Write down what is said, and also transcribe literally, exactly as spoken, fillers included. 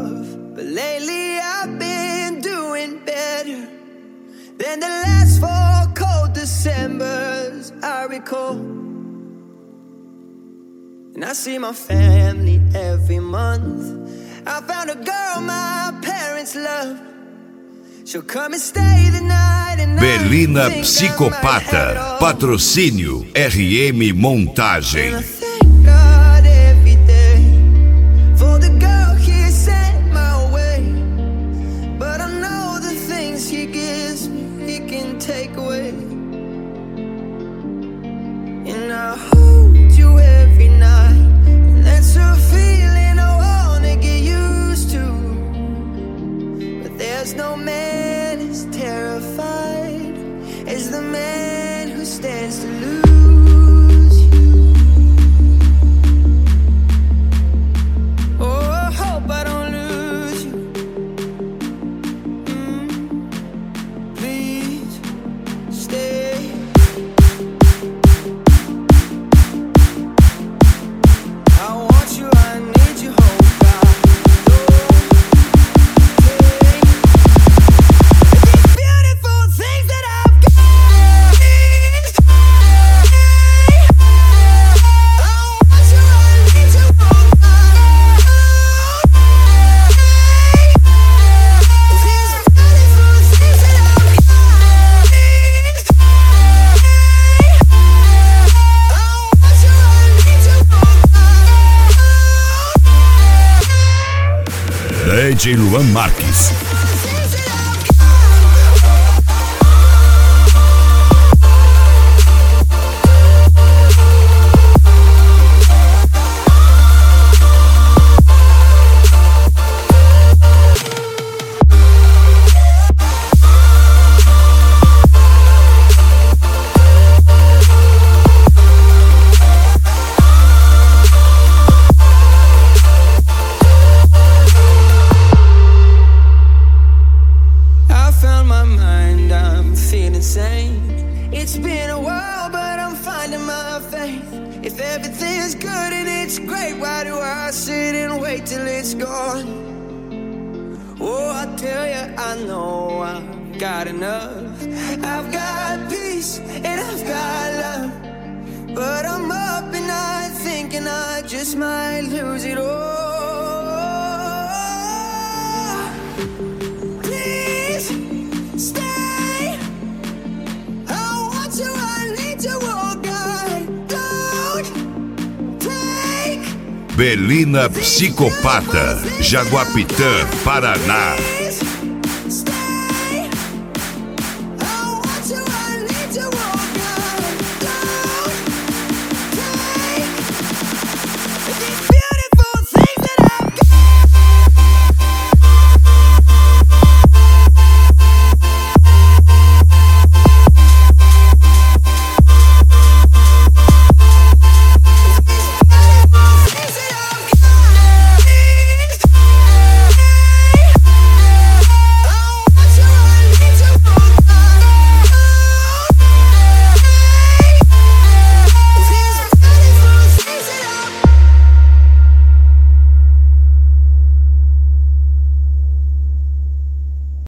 love, but lately I've been doing better than the last four cold Decembers I recall. And I see my family every month. I found a girl my parents love. She'll come and stay the night and Belina Psicopata. Patrocínio R M Montagem. Take away, and I hold you every night, and that's a feeling I wanna get used to. But there's no man as terrified as the man who stands to lose you. Oh, I hope I don't lose you. Mm, please stay. I want you, I need you, oh God. These beautiful things that I've got. I want you, I need you, oh God. These beautiful things that I've got. D J Luan Marques. It's been a while, but I'm finding my faith. If everything's good and it's great, why do I sit and wait till it's gone? Oh, I tell you, I know I've got enough. I've got peace and I've got love, but I'm up at night thinking I just might lose it all. Please stay. Belina Psicopata, Jaguapitã, Paraná.